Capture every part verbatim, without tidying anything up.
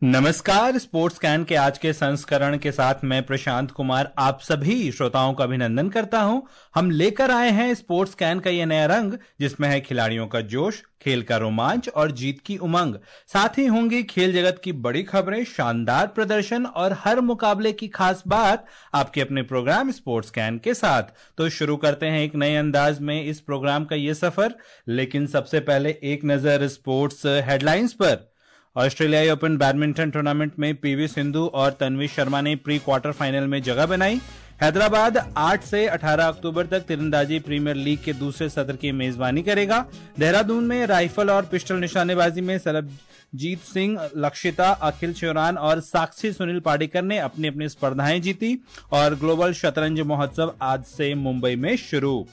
नमस्कार। Sports can के आज के संस्करण के साथ मैं प्रशांत कुमार आप सभी श्रोताओं का अभिनंदन करता हूं। हम लेकर आए हैं स्पोर्ट्स कैन का ये नया रंग, जिसमें है खिलाड़ियों का जोश, खेल का रोमांच और जीत की उमंग। साथ ही होंगी खेल जगत की बड़ी खबरें, शानदार प्रदर्शन और हर मुकाबले की खास बात आपके अपने प्रोग्राम स्पोर्ट्स कैन के साथ। तो शुरू करते हैं एक नए अंदाज में इस प्रोग्राम का ये सफर। लेकिन सबसे पहले एक नजर स्पोर्ट्स हेडलाइंस पर। ऑस्ट्रेलियाई ओपन बैडमिंटन टूर्नामेंट में पीवी सिंधु और तन्वी शर्मा ने प्री क्वार्टर फाइनल में जगह बनाई। हैदराबाद आठ से अठारह अक्टूबर तक तीरंदाजी प्रीमियर लीग के दूसरे सत्र की मेजबानी करेगा। देहरादून में राइफल और पिस्टल निशानेबाजी में सरबजीत सिंह, लक्षिता, अखिल श्योरान और साक्षी सुनील पाडेकर ने अपनी अपनी स्पर्धाएं जीती। और ग्लोबल शतरंज महोत्सव आज से मुंबई में शुरू।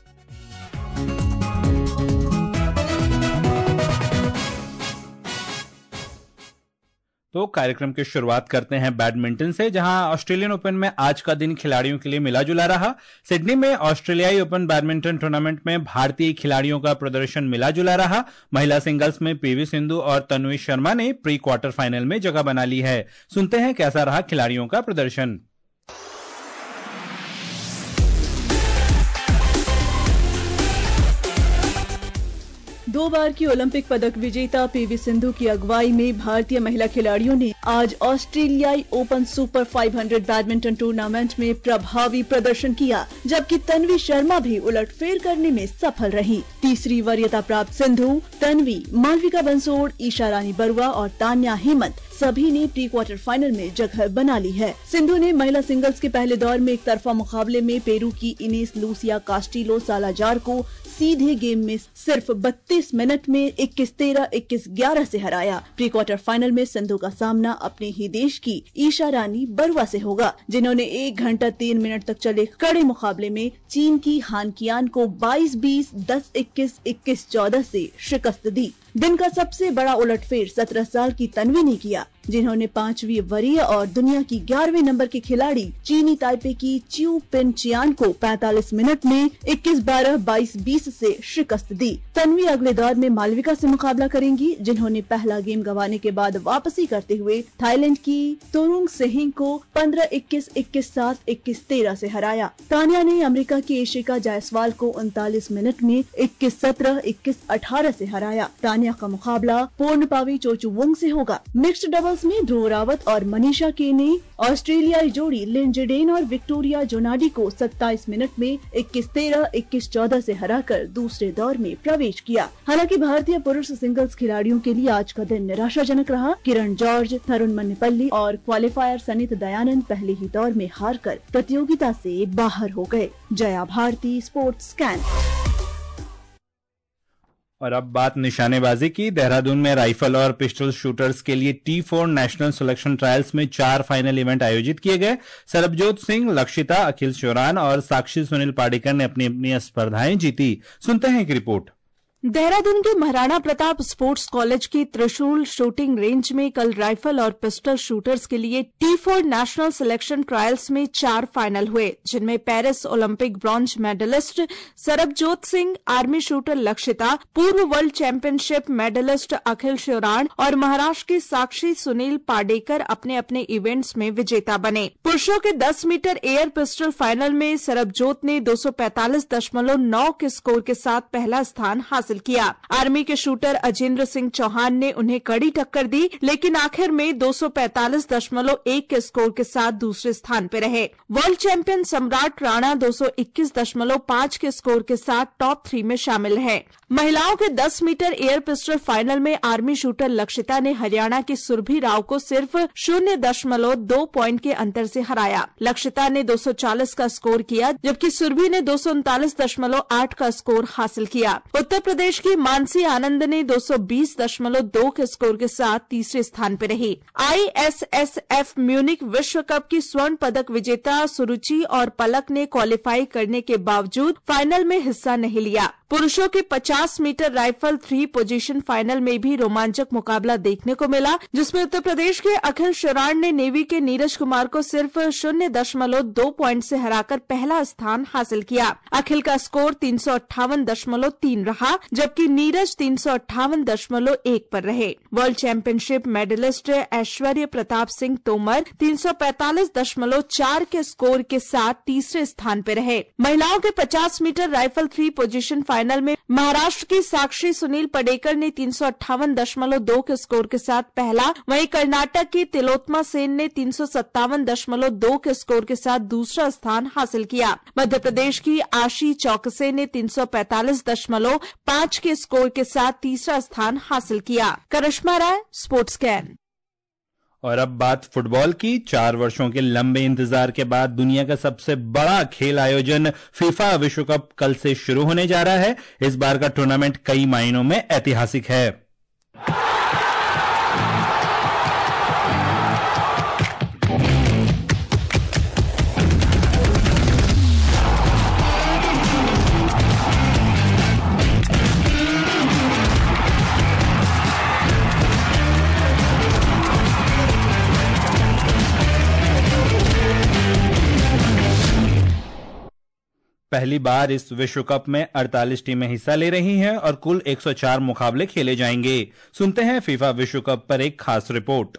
तो कार्यक्रम की शुरुआत करते हैं बैडमिंटन से, जहां ऑस्ट्रेलियन ओपन में आज का दिन खिलाड़ियों के लिए मिला जुला रहा। सिडनी में ऑस्ट्रेलियाई ओपन बैडमिंटन टूर्नामेंट में भारतीय खिलाड़ियों का प्रदर्शन मिला जुला रहा। महिला सिंगल्स में पीवी सिंधु और तन्वी शर्मा ने प्री क्वार्टर फाइनल में जगह बना ली है। सुनते हैं कैसा रहा खिलाड़ियों का प्रदर्शन। दो बार की ओलंपिक पदक विजेता पीवी सिंधु की अगुवाई में भारतीय महिला खिलाड़ियों ने आज ऑस्ट्रेलियाई ओपन सुपर पाँच सौ बैडमिंटन टूर्नामेंट में प्रभावी प्रदर्शन किया, जबकि तन्वी शर्मा भी उलटफेर करने में सफल रही। तीसरी वरीयता प्राप्त सिंधु, तन्वी, मालविका बंसोड़, ईशा रानी बरुआ और तान्या हेमंत सभी ने प्री क्वार्टर फाइनल में जगह बना ली है। सिंधु ने महिला सिंगल्स के पहले दौर में एक तरफा मुकाबले में पेरू की इनेस लूसिया कास्टिलो सालाजार को सीधे गेम में सिर्फ बत्तीस मिनट में इक्कीस तेरह, इक्कीस ग्यारह से हराया। प्री क्वार्टर फाइनल में सिंधु का सामना अपने ही देश की ईशा रानी बरुआ से होगा, जिन्होंने एक घंटा तीन मिनट तक चले कड़े मुकाबले में चीन की हान कियान को बाईस बीस, दस इक्कीस, इक्कीस चौदह से शिकस्त दी। दिन का सबसे बड़ा उलटफेर सत्रह साल की तन्वी ने किया, जिन्होंने पांचवी वरीय और दुनिया की ग्यारहवें नंबर की खिलाड़ी चीनी ताइपे की च्यू पिन चियान को पैंतालीस मिनट में इक्कीस बारह, बाईस बीस से शिकस्त दी। तन्वी अगले दौर में मालविका से मुकाबला करेंगी, जिन्होंने पहला गेम गंवाने के बाद वापसी करते हुए थाईलैंड की तोरुंग सेहिंग को पंद्रह इक्कीस, इक्कीस सात, इक्कीस तेरह से हराया। तान्या ने अमेरिका की एशिका जायसवाल को उनतालीस मिनट में इक्कीस सत्रह, इक्कीस अठारह से हराया। तान्या का मुकाबला पोर्नपावी चोचुवोंग से होगा। मिक्स्ड डबल्स में ध्रुव रावत और मनीषा के ने ऑस्ट्रेलियाई जोड़ी लिन जिडेन और विक्टोरिया जोनाडी को सत्ताईस मिनट में इक्कीस तेरह, इक्कीस चौदह से हराकर दूसरे दौर में प्रवेश किया। हालांकि भारतीय पुरुष सिंगल्स खिलाड़ियों के लिए आज का दिन निराशाजनक रहा। किरण जॉर्ज, तरुण मन्नेपल्ली और क्वालिफायर सनित दयानंद पहले ही दौर में हारकर प्रतियोगिता से बाहर हो गए। Jaya Bharati, sports scan. और अब बात निशानेबाजी की। देहरादून में राइफल और पिस्टल शूटर्स के लिए T four national selection trials में चार फाइनल इवेंट आयोजित किए गए। सरबजोत सिंह, लक्षिता, अखिल श्योरान और साक्षी सुनील पाडेकर ने अपनी अपनी स्पर्धाएं जीती। सुनते हैं एक रिपोर्ट। देहरादून के महाराणा प्रताप स्पोर्ट्स कॉलेज की त्रिशूल शूटिंग रेंज में कल राइफल और पिस्टल शूटर्स के लिए T four national selection trials में चार फाइनल हुए, जिनमें Paris Olympic bronze medallist Sarabjot Singh, army shooter Lakshita, पूर्व world championship medallist Akhil Sheoran और महाराष्ट्र की साक्षी सुनील पाडेकर अपने अपने इवेंट्स में विजेता बने। पुरुषों के दस मीटर एयर पिस्टल फाइनल में सरबजोत ने दो सौ पैंतालीस दशमलव नौ के स्कोर के साथ पहला स्थान हासिल किया। आर्मी के शूटर अजेंद्र सिंह चौहान ने उन्हें कड़ी टक्कर दी, लेकिन आखिर में दो सौ पैंतालीस दशमलव एक के स्कोर के साथ दूसरे स्थान पर रहे। वर्ल्ड चैंपियन सम्राट राणा दो सौ इक्कीस दशमलव पाँच के स्कोर के साथ टॉप थ्री में शामिल है। महिलाओं के दस मीटर एयर पिस्टल फाइनल में आर्मी शूटर लक्षिता ने हरियाणा की सुरभि राव को सिर्फ शून्य दशमलव दो पॉइंट के अंतर से हराया। लक्षिता ने दो सौ चालीस का स्कोर किया, जबकि सुरभि ने दो सौ उनतालीस दशमलव आठ का स्कोर हासिल किया। उत्तर प्रदेश प्रदेश की मानसी आनंद ने दो सौ बीस दशमलव दो के स्कोर के साथ तीसरे स्थान पर रही। I S S F Munich विश्व कप की स्वर्ण पदक विजेता सुरुचि और पलक ने क्वालिफाई करने के बावजूद फाइनल में हिस्सा नहीं लिया। पुरुषों के पचास metre rifle three position final में भी रोमांचक मुकाबला देखने को मिला, जिसमें उत्तर प्रदेश के अखिल श्योरान ने नेवी के नीरज कुमार को सिर्फ शून्य दशमलव दो पॉइंट से हराकर पहला स्थान हासिल किया। अखिल का स्कोर तीन सौ अट्ठावन दशमलव तीन रहा, जबकि नीरज तीन सौ अट्ठावन दशमलव एक पर रहे। World championship medallist Aishwary Pratap Singh Tomar तीन सौ पैंतालीस दशमलव चार के स्कोर के साथ तीसरे स्थान पर रहे। महिलाओं के पचास metre rifle three position final में महाराष्ट्र की साक्षी सुनील पडेकर ने तीन सौ अट्ठावन दशमलव दो के स्कोर के साथ पहला, वहीं कर्नाटक की तिलोत्मा सेन ने तीन सौ सत्तावन दशमलव दो के स्कोर के साथ दूसरा स्थान हासिल किया। मध्य प्रदेश की आशी चौकसे ने तीन सौ पैंतालीस दशमलव पाँच के स्कोर के साथ तीसरा स्थान हासिल किया। Karishma Rai, sports scan. और अब बात फुटबॉल की। चार वर्षों के लंबे इंतजार के बाद दुनिया का सबसे बड़ा खेल आयोजन फीफा विश्व कप कल से शुरू होने जा रहा है। इस बार का टूर्नामेंट कई मायनों में ऐतिहासिक है। पहली बार इस विश्व कप में अड़तालीस टीमें हिस्सा ले रही हैं और कुल एक सौ चार मुकाबले खेले जाएंगे। सुनते हैं फीफा विश्व कप पर एक खास रिपोर्ट।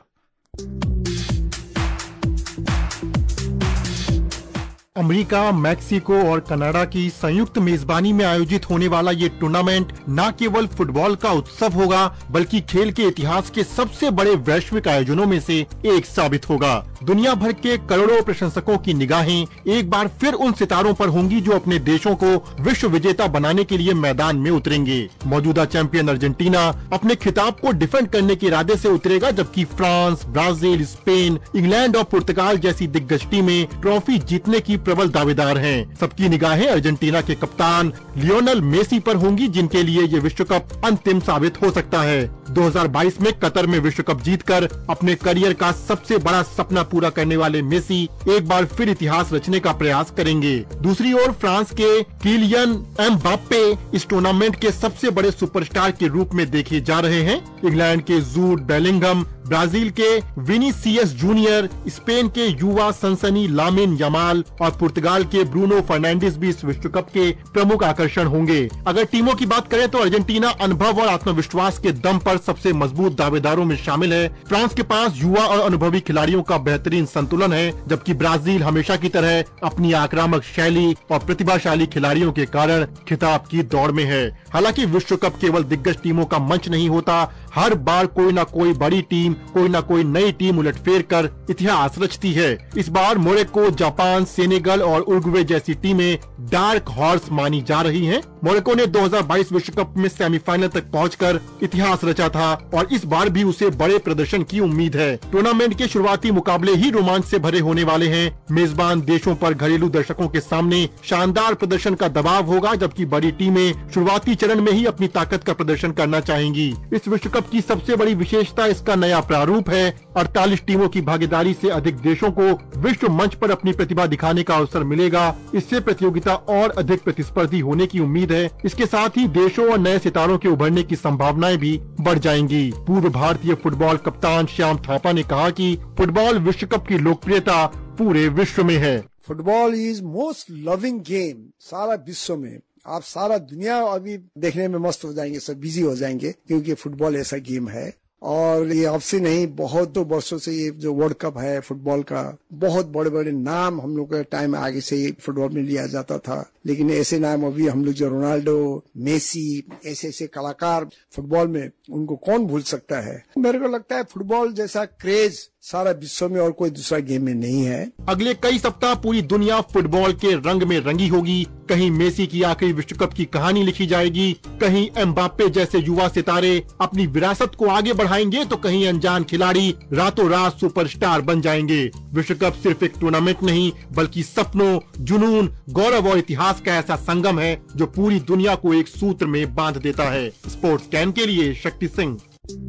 अमेरिका, मैक्सिको और कनाडा की संयुक्त मेजबानी में आयोजित होने वाला ये टूर्नामेंट न केवल फुटबॉल का उत्सव होगा बल्कि खेल के इतिहास के सबसे बड़े वैश्विक आयोजनों में से एक साबित होगा। दुनिया भर के करोड़ों प्रशंसकों की निगाहें एक बार फिर उन सितारों पर होंगी जो अपने देशों को विश्व विजेता बनाने के लिए मैदान में उतरेंगे। मौजूदा चैंपियन अर्जेंटीना अपने खिताब को डिफेंड करने के इरादे से उतरेगा, जबकि फ्रांस, ब्राजील, स्पेन, इंग्लैंड और पुर्तगाल जैसी दिग्गज टीमें ट्रॉफी जीतने की प्रबल दावेदार हैं। सबकी निगाहें अर्जेंटीना के कप्तान लियोनेल मेसी पर होंगी, जिनके लिए ये विश्व कप अंतिम साबित हो सकता है। दो हज़ार बाईस में कतर में विश्व कप जीतकर अपने करियर का सबसे बड़ा सपना पूरा करने वाले मेसी एक बार फिर इतिहास रचने का प्रयास करेंगे। दूसरी ओर फ्रांस के किलियन एम्बाप्पे इस टूर्नामेंट के सबसे बड़े सुपरस्टार के रूप में देखे जा रहे हैं। इंग्लैंड के जूड बेलिंगम, ब्राजील के विनीसियस जूनियर, स्पेन के युवा सनसनी लामिन यमाल और पुर्तगाल के ब्रूनो फर्नांडिस भी इस विश्व कप के प्रमुख आकर्षण होंगे। अगर टीमों की बात करें तो अर्जेंटीना अनुभव और आत्मविश्वास के दम पर सबसे मजबूत दावेदारों में शामिल है। फ्रांस के पास युवा और अनुभवी खिलाड़ियों का बेहतरीन संतुलन है, जबकि ब्राजील हमेशा की तरह अपनी आक्रामक शैली और प्रतिभाशाली खिलाड़ियों के कारण खिताब की दौड़ में है। हालांकि विश्व कप केवल दिग्गज टीमों का मंच नहीं होता, हर बार कोई ना कोई बड़ी टीम, कोई ना कोई नई टीम उलटफेर कर इतिहास रचती है। इस बार मोरक्को, जापान, सेनेगल और उरुग्वे जैसी टीमें डार्क हॉर्स मानी जा रही हैं। मोरक्को ने दो हज़ार बाईस विश्व कप में सेमीफाइनल तक पहुंचकर इतिहास रचा था और इस बार भी उसे बड़े प्रदर्शन की उम्मीद है। टूर्नामेंट के शुरुआती मुकाबले ही रोमांच से भरे होने वाले हैं। मेजबान देशों पर घरेलू दर्शकों के सामने शानदार प्रदर्शन का दबाव होगा, जबकि बड़ी टीमें शुरुआती चरण में ही अपनी ताकत का प्रदर्शन करना चाहेंगी। इस विश्व कप की सबसे बड़ी विशेषता इसका नया प्रारूप है। अड़तालीस टीमों की भागीदारी से अधिक देशों को विश्व मंच पर अपनी प्रतिभा दिखाने का अवसर मिलेगा। इससे प्रतियोगिता और अधिक प्रतिस्पर्धी होने की उम्मीद है। इसके साथ ही देशों और नए सितारों के उभरने की संभावनाएं भी बढ़ जाएंगी। पूर्व भारतीय फुटबॉल कप्तान श्याम थापा ने कहा कि फुटबॉल विश्व कप की लोकप्रियता पूरे विश्व में है। Football is most loving game सारा विश्व में। आप सारा दुनिया अभी देखने में मस्त हो जाएंगे, सब बिजी हो जाएंगे, क्योंकि फुटबॉल ऐसा गेम है। और ये अब से नहीं, बहुत दो वर्षों से ये जो वर्ल्ड कप है फुटबॉल का, बहुत बड़े बड़े नाम हम लोग के टाइम आगे से फुटबॉल में लिया जाता था, लेकिन ऐसे नाम अभी हम लोग जो रोनाल्डो, मेसी, ऐसे ऐसे कलाकार फुटबॉल में, उनको कौन भूल सकता है। मेरे को लगता है फुटबॉल जैसा क्रेज सारा विश्व में और कोई दूसरा गेम में नहीं है। अगले कई सप्ताह पूरी दुनिया फुटबॉल के रंग में रंगी होगी। कहीं मेसी की आखिरी विश्व कप की कहानी लिखी जाएगी, कहीं एम्बाप्पे जैसे युवा सितारे अपनी विरासत को आगे बढ़ाएंगे, तो कहीं अनजान खिलाड़ी रातों रात सुपरस्टार बन जाएंगे। विश्व कप सिर्फ एक टूर्नामेंट नहीं, बल्कि सपनों, जुनून, गौरव और इतिहास का ऐसा संगम है जो पूरी दुनिया को एक सूत्र में बांध देता है। स्पोर्ट्स कैन के लिए शक्ति सिंह।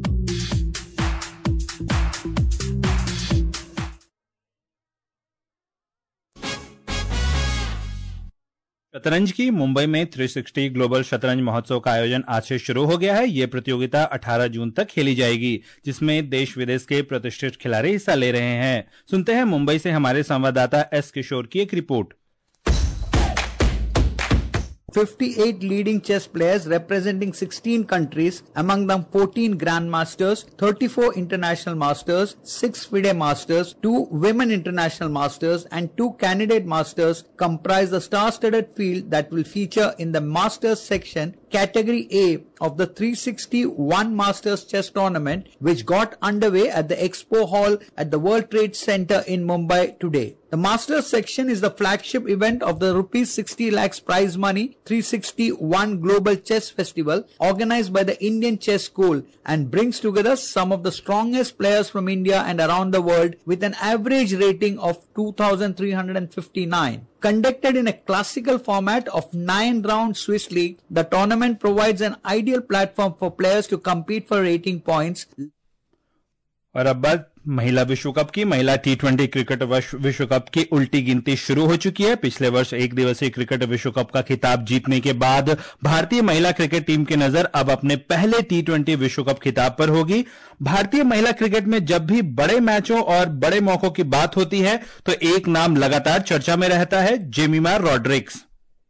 शतरंज की मुंबई में तीन सौ साठ ग्लोबल शतरंज महोत्सव का आयोजन आज से शुरू हो गया है। ये प्रतियोगिता अठारह जून तक खेली जाएगी, जिसमें देश विदेश के प्रतिष्ठित खिलाड़ी हिस्सा ले रहे हैं। सुनते हैं मुंबई से हमारे संवाददाता एस किशोर की एक report. fifty-eight leading chess players representing sixteen countries, among them fourteen grandmasters, thirty-four international masters, six FIDE masters, two women international masters and two candidate masters comprise the star-studded field that will feature in the masters section category A of the three sixty-one Masters Chess Tournament, which got underway at the Expo Hall at the World Trade Center in Mumbai today. The Masters section is the flagship event of the rupees sixty lakhs prize money three sixty-one Global Chess Festival organized by the Indian Chess School and brings together some of the strongest players from India and around the world with an average rating of two thousand three hundred fifty-nine. Conducted in a classical format of nine round Swiss League, the tournament provides an ideal platform for players to compete for rating points. और अब बात महिला विश्व cup की। महिला T twenty cricket विश्व cup की उल्टी गिनती शुरू हो चुकी है। पिछले वर्ष एक दिवसीय क्रिकेट विश्व कप का खिताब जीतने के बाद भारतीय महिला क्रिकेट टीम की नजर अब अपने पहले टी ट्वेंटी विश्व कप खिताब पर होगी। भारतीय महिला क्रिकेट में जब भी बड़े मैचों और बड़े मौकों की बात होती है तो एक नाम लगातार चर्चा में रहता है, Jemimah Rodrigues.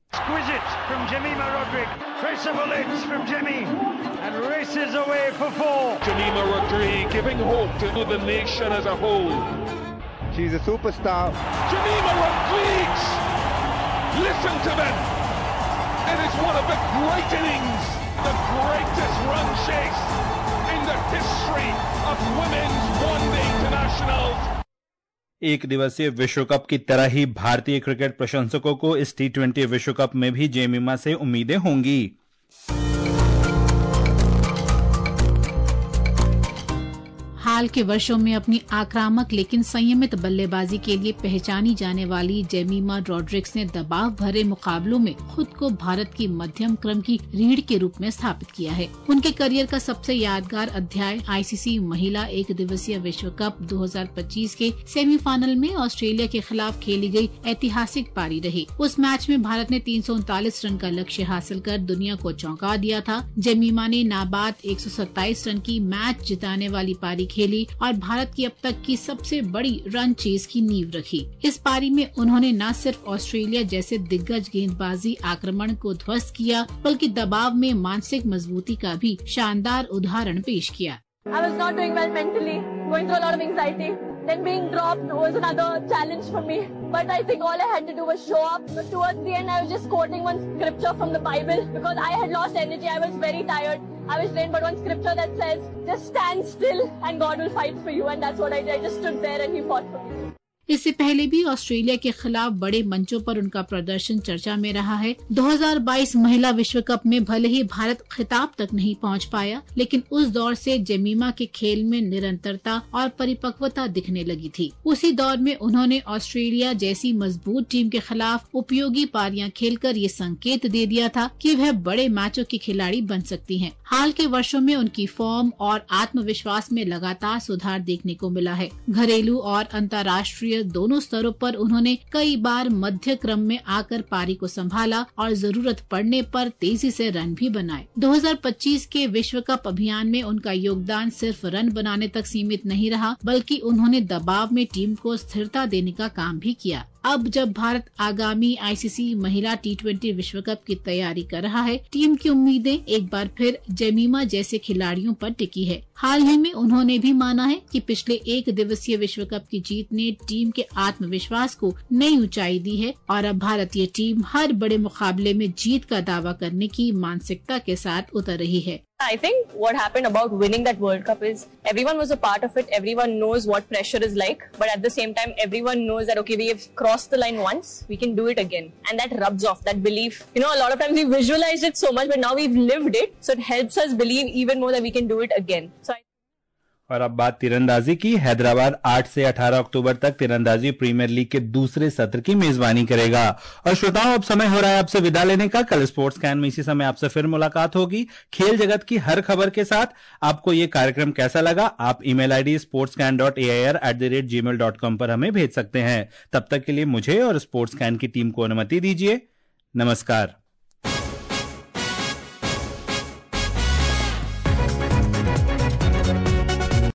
Races away for four. Jemima Rodriguez giving hope to the nation as a whole. She's a superstar. Jemima Rodriguez! Listen to them! It is one of the great innings, the greatest run chase in the history of women's one-day internationals. एक दिवसीय विश्व cup की तरह ही भारतीय cricket प्रशंसकों को इस T twenty विश्व कप में भी जेमिमा से उम्मीदें होंगी। हाल के वर्षों में अपनी आक्रामक लेकिन संयमित बल्लेबाजी के लिए पहचानी जाने वाली जेमिमा रॉड्रिक्स ने दबाव भरे मुकाबलों में खुद को भारत की मध्यम क्रम की रीढ़ के रूप में स्थापित किया है। उनके करियर का सबसे यादगार अध्याय आईसीसी महिला एक दिवसीय विश्व कप दो हज़ार पच्चीस के सेमीफाइनल में ऑस्ट्रेलिया के खिलाफ खेली गई ऐतिहासिक पारी रही। उस मैच में भारत ने तीन सौ उनतालीस रन का लक्ष्य हासिल कर दुनिया को चौंका दिया था। जेमिमा ने नाबाद एक सौ सत्ताईस रन की मैच जिताने वाली पारी खेली और भारत की अब तक की सबसे बड़ी रन चेज की नींव रखी। इस पारी में उन्होंने न सिर्फ ऑस्ट्रेलिया जैसे दिग्गज गेंदबाजी आक्रमण को ध्वस्त किया, बल्कि दबाव में मानसिक मजबूती का भी शानदार उदाहरण पेश किया। I was not doing well mentally, going through a lot of anxiety. Then being dropped was another challenge for me. But I think all I had to do was show up. But towards the end, I was just quoting one scripture from the Bible because I had lost energy. I was very tired. I was drained, but one scripture that says, just stand still and God will fight for you. And that's what I did. I just stood there and He fought for me. इससे पहले भी Australia के खिलाफ बड़े मंचों पर उनका प्रदर्शन चर्चा में रहा है। दो हज़ार बाईस महिला विश्व कप में भले ही भारत खिताब तक नहीं पहुंच पाया, लेकिन उस दौर से जेमिमा के खेल में निरंतरता और परिपक्वता दिखने लगी थी। उसी दौर में उन्होंने ऑस्ट्रेलिया जैसी मजबूत टीम के खिलाफ उपयोगी पारियां खेलकर ये संकेत दे दिया था कि वह बड़े मैचों की खिलाड़ी बन सकती हैं। हाल के वर्षों में उनकी फॉर्म और आत्मविश्वास में लगातार सुधार देखने को मिला है। घरेलू और अंतर्राष्ट्रीय दोनों स्तरों पर उन्होंने कई बार मध्य क्रम में आकर पारी को संभाला और जरूरत पड़ने पर तेजी से रन भी बनाए। दो हज़ार पच्चीस के विश्व कप अभियान में उनका योगदान सिर्फ रन बनाने तक सीमित नहीं रहा, बल्कि उन्होंने दबाव में टीम को स्थिरता देने का काम भी किया। अब जब भारत आगामी आईसीसी महिला टी ट्वेंटी विश्व कप की तैयारी कर रहा है, टीम की उम्मीदें एक बार फिर जेमिमा जैसे खिलाड़ियों पर टिकी है। हाल ही में उन्होंने भी माना है कि पिछले एक दिवसीय विश्व कप की जीत ने टीम के आत्मविश्वास को नई ऊंचाई दी है और अब भारतीय टीम हर बड़े मुकाबले में जीत का दावा करने की मानसिकता के साथ उतर रही है। I think what happened about winning that World Cup is everyone was a part of it. Everyone knows what pressure is like. But at the same time, everyone knows that, okay, we have crossed the line once, we can do it again. And that rubs off, that belief. You know, a lot of times we visualized it so much, but now we've lived it. So it helps us believe even more that we can do it again. So I और अब बात तीरंदाजी की। हैदराबाद आठ से अठारह अक्टूबर तक तीरंदाजी प्रीमियर लीग के दूसरे सत्र की मेजबानी करेगा। और श्रोताओं, अब समय हो रहा है आपसे विदा लेने का। कल स्पोर्ट्स कैन में इसी समय आपसे फिर मुलाकात होगी खेल जगत की हर खबर के साथ। आपको ये कार्यक्रम कैसा लगा, आप email ID sports scan dot A I R at the rate Gmail dot com पर हमें भेज सकते हैं। तब तक के लिए मुझे और स्पोर्ट्स कैन की टीम को अनुमति दीजिए। नमस्कार।